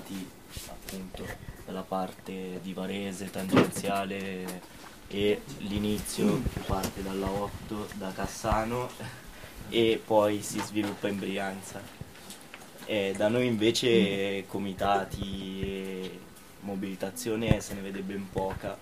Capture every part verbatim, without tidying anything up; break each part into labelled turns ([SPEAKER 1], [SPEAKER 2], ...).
[SPEAKER 1] comitati appunto dalla parte di Varese, tangenziale, e l'inizio parte dalla otto, da Cassano, e poi si sviluppa in Brianza. E da noi invece comitati e mobilitazione se ne vede ben poca,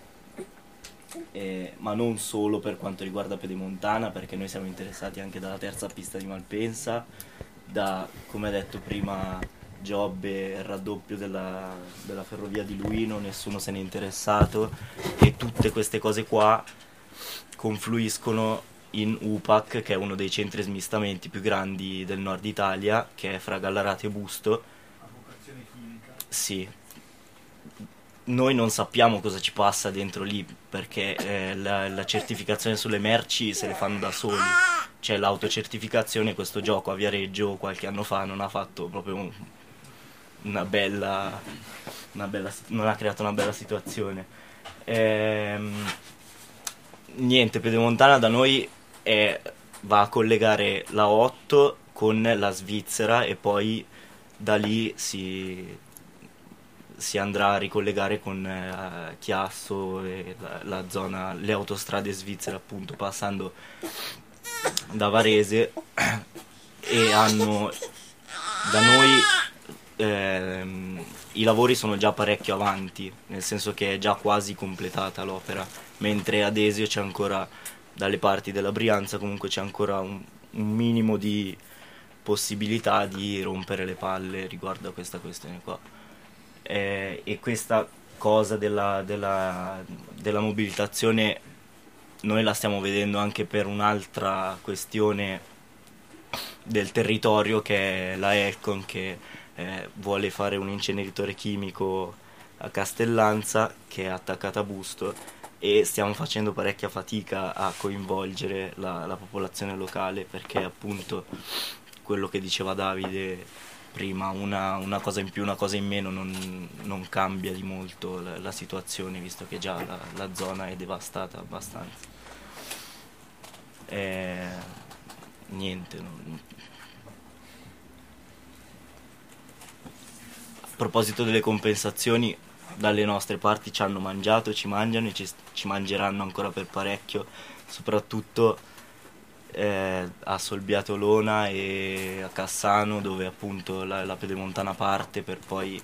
[SPEAKER 1] eh, ma non solo per quanto riguarda Pedemontana, perché noi siamo interessati anche dalla terza pista di Malpensa, da, come ha detto prima Giobbe, il raddoppio della, della ferrovia di Luino, nessuno se n'è interessato, e tutte queste cose qua confluiscono in U P A C, che è uno dei centri smistamenti più grandi del nord Italia, che è fra Gallarate e Busto.
[SPEAKER 2] A vocazione chimica.
[SPEAKER 1] Sì. Noi non sappiamo cosa ci passa dentro lì, perché eh, la, la certificazione sulle merci se le fanno da soli. C'è l'autocertificazione, questo gioco a Viareggio qualche anno fa non ha fatto proprio un, una bella, una bella, non ha creato una bella situazione. Ehm, niente, Pedemontana da noi è, va a collegare la otto con la Svizzera, e poi da lì si, si andrà a ricollegare con eh, Chiasso e la, la zona, le autostrade svizzere, appunto, passando da Varese. E hanno, da noi ehm, i lavori sono già parecchio avanti, nel senso che è già quasi completata l'opera, mentre ad Esio c'è ancora, dalle parti della Brianza comunque c'è ancora un, un minimo di possibilità di rompere le palle riguardo a questa questione qua. Eh, e questa cosa della, della, della mobilitazione noi la stiamo vedendo anche per un'altra questione del territorio, che è la Elcon, che eh, vuole fare un inceneritore chimico a Castellanza, che è attaccata a Busto, e stiamo facendo parecchia fatica a coinvolgere la, la popolazione locale, perché appunto quello che diceva Davide prima, una, una cosa in più, una cosa in meno non, non cambia di molto la, la situazione, visto che già la, la zona è devastata abbastanza. E, niente, non... A proposito delle compensazioni, dalle nostre parti ci hanno mangiato, ci mangiano e ci, ci mangeranno ancora per parecchio, soprattutto eh, a Solbiato Lona e a Cassano, dove appunto la, la Pedemontana parte per poi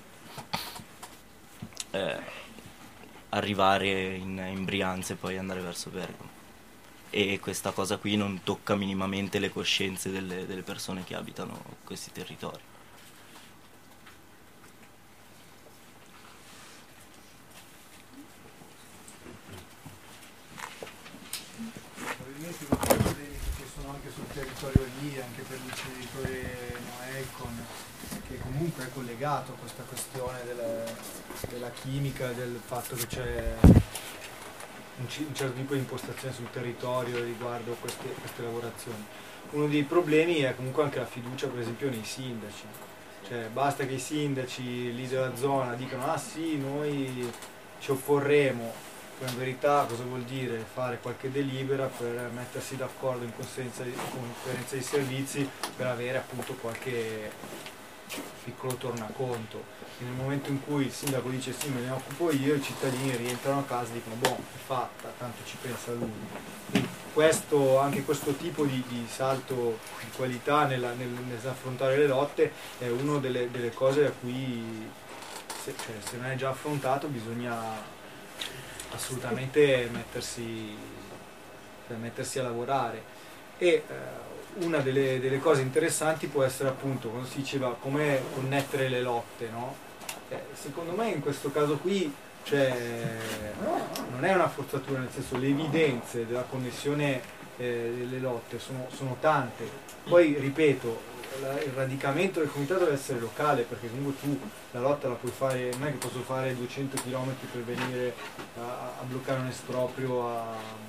[SPEAKER 1] eh, arrivare in, in Brianza e poi andare verso Bergamo. E questa cosa qui non tocca minimamente le coscienze delle, delle persone che abitano questi territori.
[SPEAKER 2] Probabilmente i problemi che sono anche sul territorio lì, anche per l'inceneritore Noelcon, che comunque è collegato a questa questione della, della chimica, del fatto che c'è un, un certo tipo di impostazione sul territorio riguardo queste, queste lavorazioni. Uno dei problemi è comunque anche la fiducia, per esempio, nei sindaci. Cioè, basta che i sindaci lì della zona dicano ah sì, noi ci opporremo, poi in verità cosa vuol dire? Fare qualche delibera per mettersi d'accordo in conferenza di, conferenza di servizi per avere appunto qualche piccolo tornaconto. E nel momento in cui il sindaco dice sì, me ne occupo io, i cittadini rientrano a casa e dicono boh, è fatta, tanto ci pensa lui. Quindi questo, anche questo tipo di, di salto di qualità nella, nel, nell'affrontare le lotte è una delle, delle cose a cui se, cioè, se non è già affrontato bisogna assolutamente mettersi, cioè, mettersi a lavorare. E eh, una delle, delle cose interessanti può essere appunto, quando si diceva come connettere le lotte, no? Eh, secondo me in questo caso qui cioè, non è una forzatura, nel senso le evidenze della connessione eh, delle lotte sono, sono tante. Poi ripeto, la, il radicamento del comitato deve essere locale, perché comunque tu la lotta la puoi fare, non è che posso fare duecento chilometri per venire a, a bloccare un esproprio a,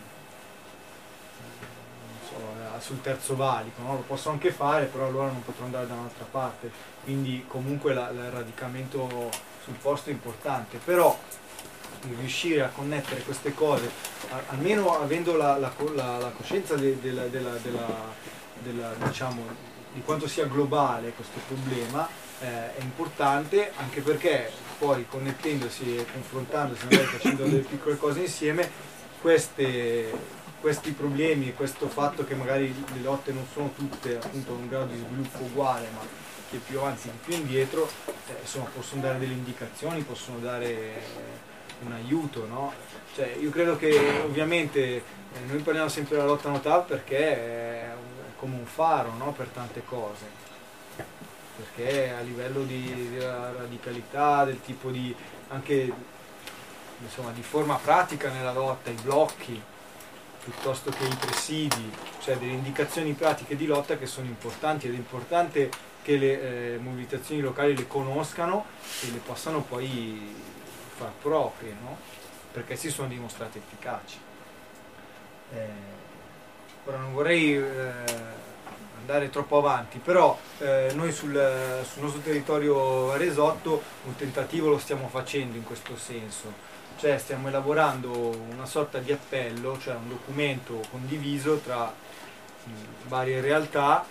[SPEAKER 2] non so, a, sul terzo valico, no? Lo posso anche fare, però allora non potrò andare da un'altra parte, quindi comunque la, il radicamento sul posto è importante, però riuscire a connettere queste cose, a, almeno avendo la, la, la, la coscienza de, de la, della, della, della, diciamo, di quanto sia globale questo problema, eh, è importante, anche perché poi connettendosi e confrontandosi, magari facendo delle piccole cose insieme, queste, questi problemi e questo fatto che magari le lotte non sono tutte appunto a un grado di sviluppo uguale, ma che più avanti che più indietro, eh, insomma, possono dare delle indicazioni, possono dare un aiuto, no? Cioè, io credo che ovviamente eh, noi parliamo sempre della lotta no-T A V perché è, un, è come un faro, no? Per tante cose, perché a livello di, di radicalità, del tipo di anche insomma di forma pratica nella lotta, i blocchi piuttosto che i presidi, cioè delle indicazioni pratiche di lotta che sono importanti, ed è importante che le eh, mobilitazioni locali le conoscano e le possano poi far proprie, no? Perché si sono dimostrate efficaci. Eh, ora non vorrei eh, andare troppo avanti, però eh, noi sul, sul nostro territorio varesotto un tentativo lo stiamo facendo in questo senso, cioè stiamo elaborando una sorta di appello, cioè un documento condiviso tra mh, varie realtà,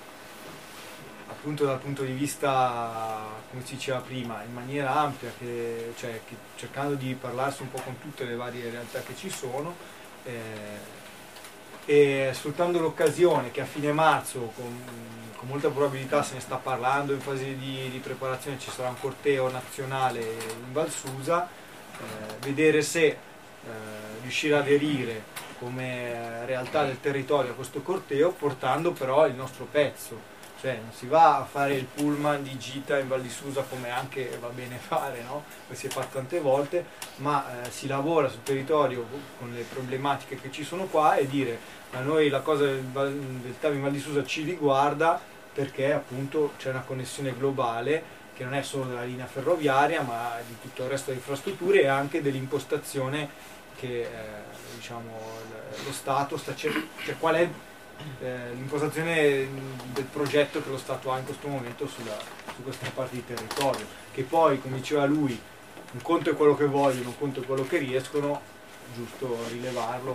[SPEAKER 2] appunto dal punto di vista, come si diceva prima, in maniera ampia, che, cioè, che, cercando di parlarsi un po' con tutte le varie realtà che ci sono, eh, e sfruttando l'occasione che a fine marzo, con, con molta probabilità se ne sta parlando, in fase di, di preparazione ci sarà un corteo nazionale in Val Susa, eh, vedere se eh, riuscire ad aderire come realtà del territorio a questo corteo, portando però il nostro pezzo. Cioè non si va a fare il pullman di gita in Val di Susa, come anche va bene fare, no? Poi si è fatto tante volte, ma eh, si lavora sul territorio con le problematiche che ci sono qua e dire a noi la cosa del, del T A V in Val di Susa ci riguarda perché appunto c'è una connessione globale che non è solo della linea ferroviaria, ma di tutto il resto delle infrastrutture e anche dell'impostazione che eh, diciamo, lo Stato sta cercando, cioè qual è Eh, l'impostazione del progetto che lo Stato ha in questo momento sulla, su questa parte di territorio, che poi, come diceva lui, un conto è quello che vogliono, un conto è quello che riescono, giusto rilevarlo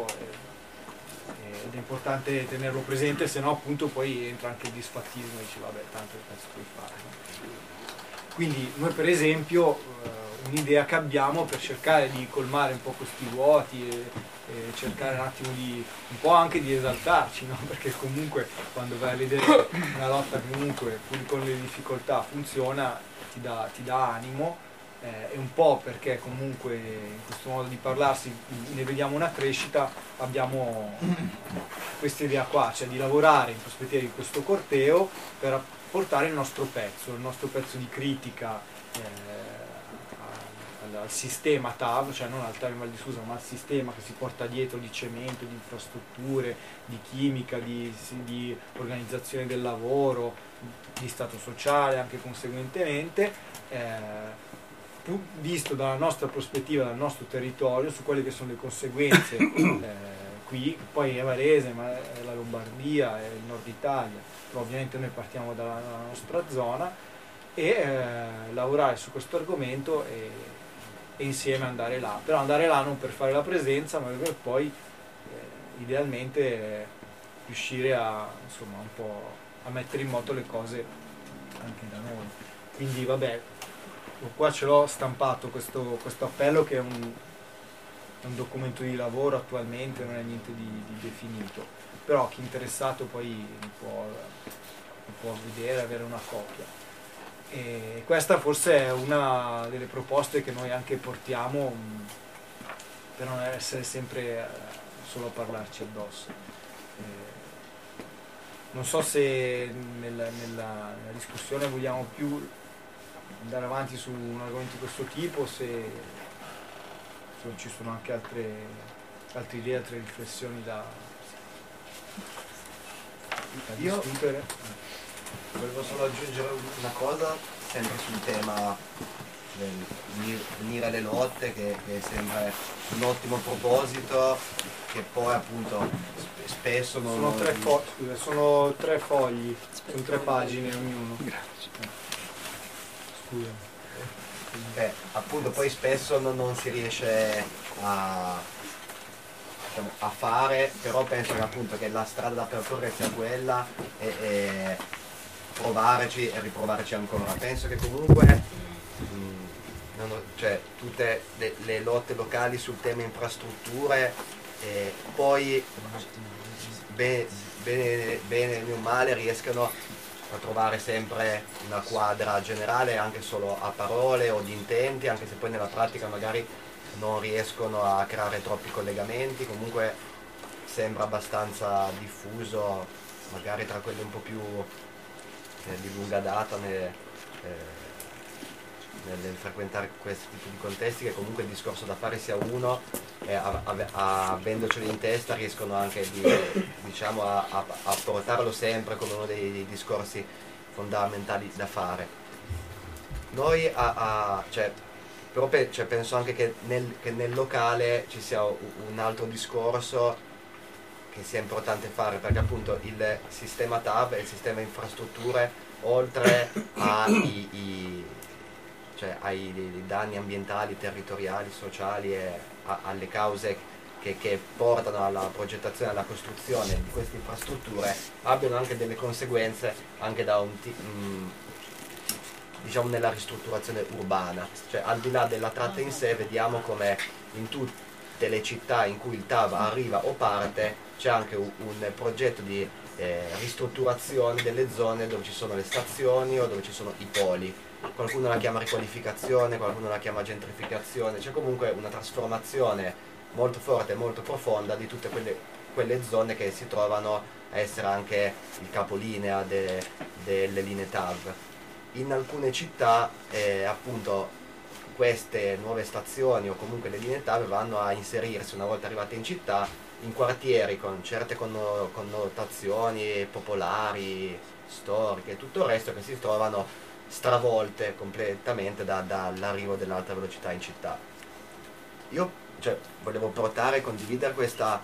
[SPEAKER 2] e, ed è importante tenerlo presente, se no appunto poi entra anche il disfattismo e dici vabbè tanto penso puoi fare, no? Quindi noi per esempio eh, un'idea che abbiamo per cercare di colmare un po' questi vuoti e, e cercare un attimo di un po' anche di esaltarci, no? Perché comunque quando vai a vedere una lotta comunque pur con le difficoltà funziona, ti dà, ti dà animo, eh, e un po' perché comunque in questo modo di parlarsi ne vediamo una crescita, abbiamo questa idea qua, cioè di lavorare in prospettiva di questo corteo per portare il nostro pezzo, il nostro pezzo di critica eh, al sistema T A V, cioè non al T A V in Val di Susa, ma al sistema che si porta dietro di cemento, di infrastrutture, di chimica, di, di organizzazione del lavoro, di stato sociale anche conseguentemente, eh, visto dalla nostra prospettiva, dal nostro territorio, su quelle che sono le conseguenze eh, qui, poi è Varese, ma è la Lombardia, è il nord Italia, però ovviamente noi partiamo dalla, dalla nostra zona, e eh, lavorare su questo argomento e, e insieme andare là, però andare là non per fare la presenza, ma per poi eh, idealmente eh, riuscire a, insomma, un po' a mettere in moto le cose anche da noi. Quindi vabbè, qua ce l'ho stampato questo, questo appello, che è un, è un documento di lavoro attualmente, non è niente di, di definito, però chi è interessato poi può, può vedere, avere una copia. E questa forse è una delle proposte che noi anche portiamo per non essere sempre solo a parlarci addosso. Eh, non so se nella, nella, nella discussione vogliamo più andare avanti su un argomento di questo tipo, se, se ci sono anche altre, altre idee, altre riflessioni da, da discutere.
[SPEAKER 3] Volevo solo aggiungere una cosa, sempre sul tema del venire alle lotte, che, che sembra un ottimo proposito, che poi appunto spesso non...
[SPEAKER 2] Sono tre, fo- scusa, sono tre fogli, sono tre pagine ognuno. Scusa.
[SPEAKER 3] Eh, appunto poi spesso non, non si riesce a, diciamo, a fare, però penso che appunto che la strada da percorrere sia quella e, e provarci e riprovarci ancora. Penso che comunque mh, non ho- cioè, tutte le, le lotte locali sul tema infrastrutture eh, poi be- bene, bene o male riescano a trovare sempre una quadra generale anche solo a parole o di intenti, anche se poi nella pratica magari non riescono a creare troppi collegamenti. Comunque sembra abbastanza diffuso, magari tra quelli un po' più eh, di lunga data nel, eh, nel, nel frequentare questi tipi di contesti, che comunque il discorso da fare sia uno e a- a- a- avendoceli in testa riescono anche di, diciamo, a, a- a portarlo sempre come uno dei, dei discorsi fondamentali da fare. Noi a, a- cioè, però pe- cioè, penso anche che nel, che nel locale ci sia u- un altro discorso che sia importante fare, perché appunto il sistema T A V e il sistema infrastrutture, oltre ai, i- cioè, ai ai danni ambientali, territoriali, sociali e a- alle cause che, che portano alla progettazione e alla costruzione di queste infrastrutture, abbiano anche delle conseguenze anche da un ti- mh, diciamo nella ristrutturazione urbana. Cioè, al di là della tratta in sé, vediamo come in tutte le città in cui il T A V arriva o parte c'è anche un, un progetto di eh, ristrutturazione delle zone dove ci sono le stazioni o dove ci sono i poli. Qualcuno la chiama riqualificazione, qualcuno la chiama gentrificazione, c'è comunque una trasformazione molto forte e molto profonda di tutte quelle, quelle zone che si trovano a essere anche il capolinea de- delle linee T A V. In alcune città eh, appunto queste nuove stazioni o comunque le linee T A V vanno a inserirsi, una volta arrivate in città, in quartieri con certe conno- connotazioni popolari, storiche e tutto il resto, che si trovano stravolte completamente da- dall'arrivo dell'alta velocità in città. Io cioè, volevo portare e condividere questa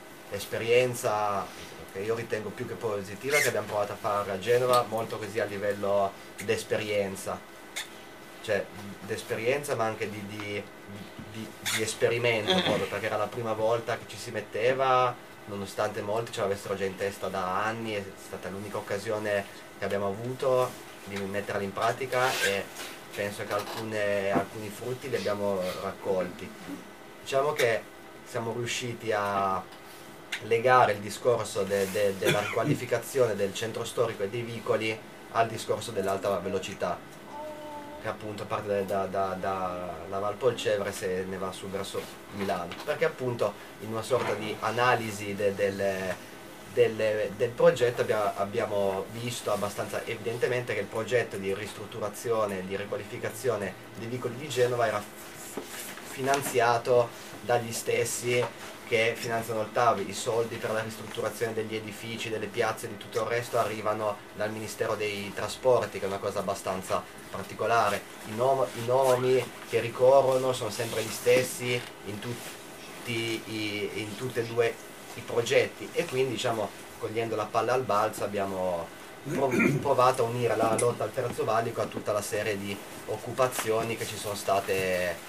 [SPEAKER 3] esperienza che io ritengo più che positiva, che abbiamo provato a fare a Genova, molto così a livello d'esperienza, cioè d'esperienza ma anche di, di- di- di esperimento, proprio perché era la prima volta che ci si metteva, nonostante molti ce l'avessero già in testa da anni. È stata l'unica occasione che abbiamo avuto di metterla in pratica e penso che alcune- alcuni frutti li abbiamo raccolti. Diciamo che siamo riusciti a legare il discorso de- de- della riqualificazione del centro storico e dei vicoli al discorso dell'alta velocità, che appunto parte da, da, da la Valpolcevre se ne va su verso Milano, perché appunto in una sorta di analisi de- del, del- del progetto abbia- abbiamo visto abbastanza evidentemente che il progetto di ristrutturazione, di riqualificazione dei vicoli di Genova era f- finanziato dagli stessi che finanziano il T A V. I soldi per la ristrutturazione degli edifici, delle piazze e di tutto il resto arrivano dal Ministero dei Trasporti, che è una cosa abbastanza particolare. I, nom- i nomi che ricorrono sono sempre gli stessi in tutti i, in tutti e due i progetti, e quindi diciamo, cogliendo la palla al balzo, abbiamo prov- provato a unire la lotta al terzo valico a tutta la serie di occupazioni che ci sono state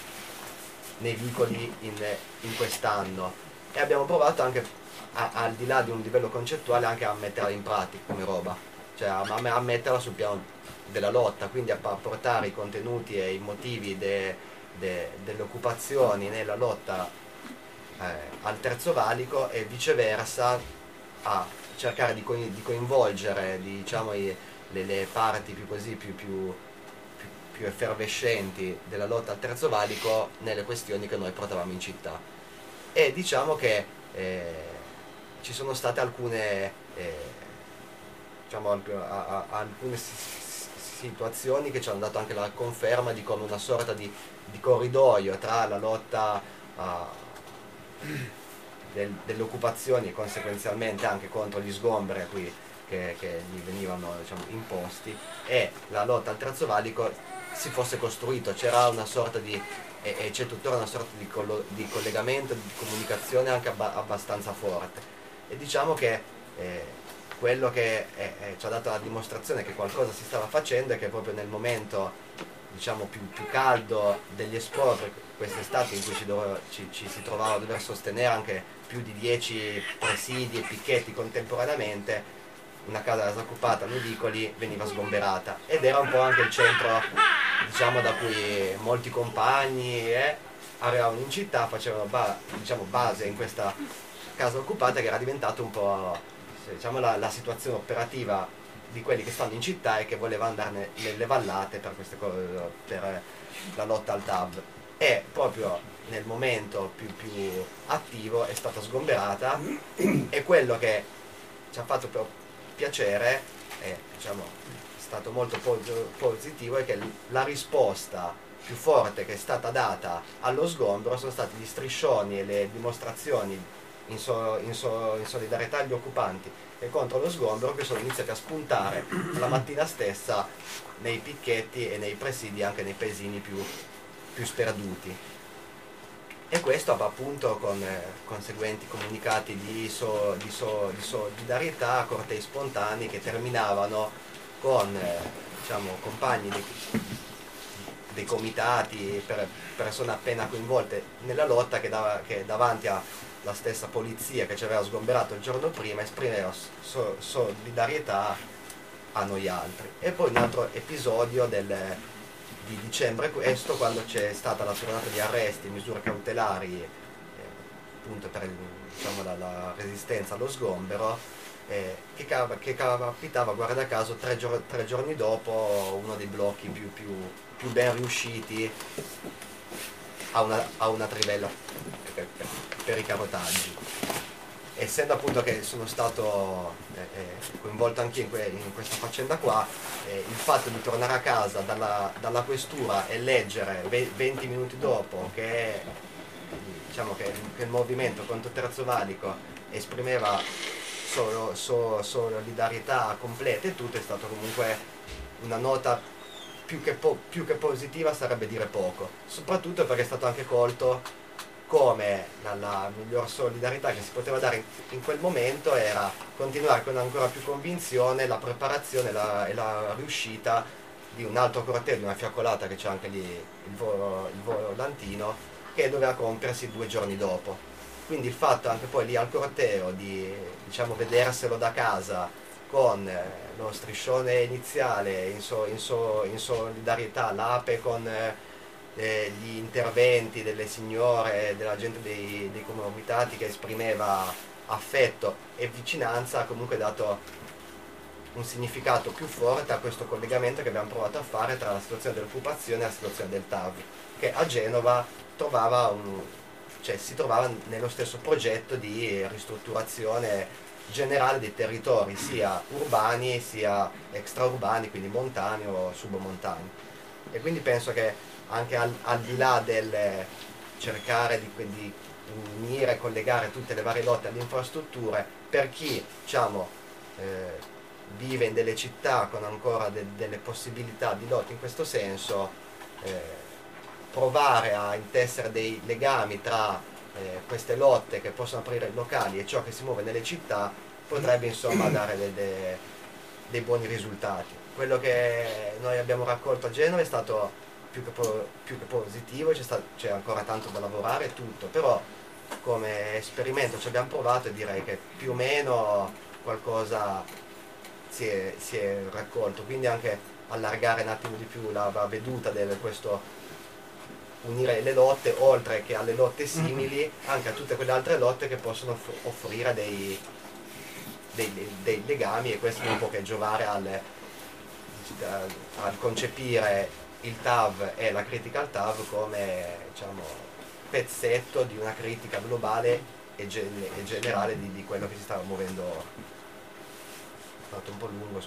[SPEAKER 3] nei vicoli in, in quest'anno, e abbiamo provato anche a- al di là di un livello concettuale anche a metterla in pratica come roba, cioè a, a metterla sul piano della lotta, quindi a, a portare i contenuti e i motivi de- de- delle occupazioni nella lotta eh, al terzo valico, e viceversa a cercare di, coin- di coinvolgere diciamo, i- le, le parti più così più, più più effervescenti della lotta al terzo valico nelle questioni che noi portavamo in città. E diciamo che eh, ci sono state alcune eh, diciamo alc- a- a- alcune si- si- situazioni che ci hanno dato anche la conferma di come una sorta di, di corridoio tra la lotta a, del- delle occupazioni e conseguenzialmente anche contro gli sgomberi a cui che, che gli venivano diciamo, imposti, e la lotta al terzo valico si fosse costruito. C'era una sorta di e, e c'è tuttora una sorta di, collo- di collegamento, di comunicazione anche abba- abbastanza forte, e diciamo che eh, quello che è- è- ci ha dato la dimostrazione che qualcosa si stava facendo è che proprio nel momento diciamo più, più caldo degli espropri, quest'estate in cui ci, doveva- ci- ci si trovava a dover sostenere anche più di dieci presidi e picchetti contemporaneamente, una casa occupata nei vicoli veniva sgomberata, ed era un po' anche il centro, diciamo, da cui molti compagni eh, arrivavano in città, facevano ba diciamo, base in questa casa occupata, che era diventata un po', diciamo, la, la situazione operativa di quelli che stanno in città e che volevano andare nelle vallate per, queste cose, per la lotta al T A V. E proprio nel momento più, più attivo è stata sgomberata, e quello che ci ha fatto proprio piacere, è, diciamo, è stato molto positivo, è che la risposta più forte che è stata data allo sgombero sono stati gli striscioni e le dimostrazioni in, so, in, so, in solidarietà agli occupanti e contro lo sgombero, che sono iniziati a spuntare la mattina stessa nei picchetti e nei presidi, anche nei paesini più, più sperduti. E questo appunto con eh, conseguenti comunicati di, so, di, so, di solidarietà, cortei spontanei che terminavano con eh, diciamo, compagni dei, dei comitati, per persone appena coinvolte nella lotta, che, dava, che davanti alla stessa polizia che ci aveva sgomberato il giorno prima esprimeva so, solidarietà a noi altri. E poi un altro episodio del di dicembre questo, quando c'è stata la tornata di arresti, misure cautelari, eh, appunto per diciamo, la, la resistenza allo sgombero, eh, che, che capitava, guarda caso, tre, gior tre giorni dopo uno dei blocchi più, più, più ben riusciti a una, a una trivella per, per, per i carotaggi. Essendo appunto che sono stato eh, eh, coinvolto anche in, que in questa faccenda qua, eh, il fatto di tornare a casa dalla, dalla questura e leggere venti minuti dopo che, diciamo, che, che il movimento contro Terzo Valico esprimeva solo, so, solidarietà completa e tutto, è stato comunque una nota più che, po più che positiva, sarebbe dire poco, soprattutto perché è stato anche colto come la, la miglior solidarietà che si poteva dare in, in quel momento era continuare con ancora più convinzione la preparazione la, e la riuscita di un altro corteo, di una fiaccolata che c'è anche lì, il, volo, il volantino, che doveva compiersi due giorni dopo. Quindi il fatto anche poi lì al corteo di, diciamo, vederselo da casa con eh, lo striscione iniziale in, so, in, so, in solidarietà, l'ape con eh, Eh, gli interventi delle signore, della gente dei, dei comitati che esprimeva affetto e vicinanza, ha comunque dato un significato più forte a questo collegamento che abbiamo provato a fare tra la situazione dell'occupazione e la situazione del T A V, che a Genova trovava un, cioè, si trovava nello stesso progetto di ristrutturazione generale dei territori, sia urbani sia extraurbani, quindi montani o submontani. E quindi penso che anche al, al di là del cercare di, di unire e collegare tutte le varie lotte alle infrastrutture, per chi, diciamo, eh, vive in delle città con ancora de, delle possibilità di lotta in questo senso, eh, provare a intessere dei legami tra eh, queste lotte che possono aprire locali e ciò che si muove nelle città potrebbe insomma dare de, de, dei buoni risultati. Quello che noi abbiamo raccolto a Genova è stato più che, po più che positivo, c'è ancora tanto da lavorare e tutto, però come esperimento ci abbiamo provato e direi che più o meno qualcosa si è, si è raccolto, quindi anche allargare un attimo di più la, la veduta di questo, unire le lotte oltre che alle lotte simili anche a tutte quelle altre lotte che possono offrire dei, dei, dei, dei legami, e questo non può che giovare al, al concepire il T A V e la critica al T A V come, diciamo, pezzetto di una critica globale e, gen e generale di, di quello che si stava muovendo. È stato un po' lungo.